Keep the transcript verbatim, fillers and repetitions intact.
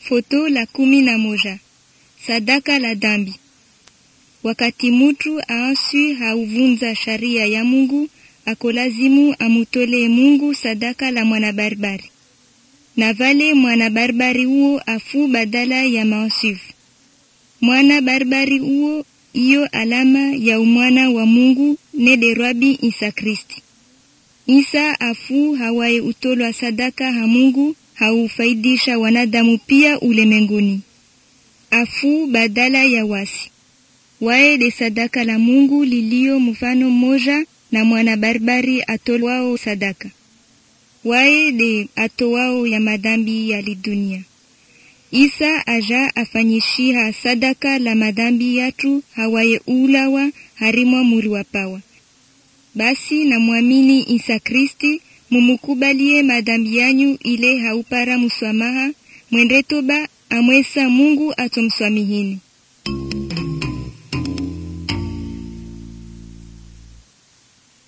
Foto la kumi na moja. Sadaka la dhambi. Wakati mutu aansui hauvunza sharia ya Mungu, akolazimu amutole Mungu sadaka la mwana barbari. Na vale mwana barbari uo afu badala ya maansifu. Mwana barbari uo iyo alama ya umwana wa Mungu nede Rabi Isa Kristi. Isa afu hawaye utolwa sadaka ha Mungu haufaidisha wanadamu pia ulemenguni. Afu badala ya wasi. Wae de sadaka la Mungu lilio mfano moja na mwana barbari atolwao sadaka. Wae de atowao ya madambi ya lidunia. Isa aja afanyishiha sadaka la madambi yatu hawaye ulawa harimwa muri wapawa. Basi na muamini Isa Kristi mumukubalie madambi yanyu ile haupara muswamaha mwende toba amwesa Mungu atomswamihini.